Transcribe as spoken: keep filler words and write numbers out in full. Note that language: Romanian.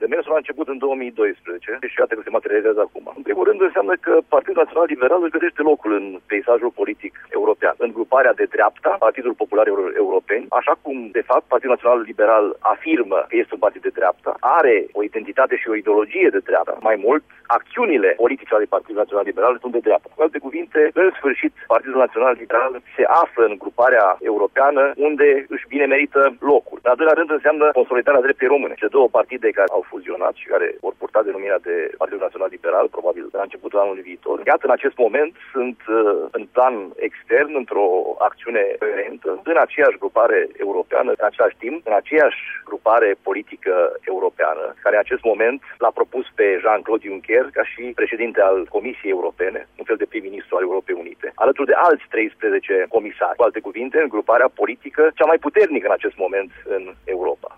Demersul a început în două mii doisprezece și iată că se materializează acum. În primul rând înseamnă că Partidul Național Liberal își găsește locul în peisajul politic european, în gruparea de dreapta, Partidul Popular European, așa cum, de fapt, Partidul Național Liberal afirmă că este un partid de dreapta, are o identitate și o ideologie de dreapta. Mai mult, acțiunile politice ale Partidului Național Liberal sunt de dreapta. Cu alte cuvinte, în sfârșit, Partidul Național Liberal se află în gruparea europeană unde își bine merită locul. În al doilea rând înseamnă consolidarea dreptei române. Cele două partide care au fuzionat și care vor purta denumirea de Partidul Național Liberal, probabil la începutul anului viitor. Iată, în acest moment sunt în plan extern, într-o acțiune coerentă, în aceeași grupare europeană, în același timp, în aceeași grupare politică europeană, care în acest moment l-a propus pe Jean-Claude Juncker ca și președinte al Comisiei Europene, un fel de prim-ministru al Europei Unite, alături de alți treisprezece comisari. Cu alte cuvinte, în gruparea politică cea mai puternică în acest moment în Europa.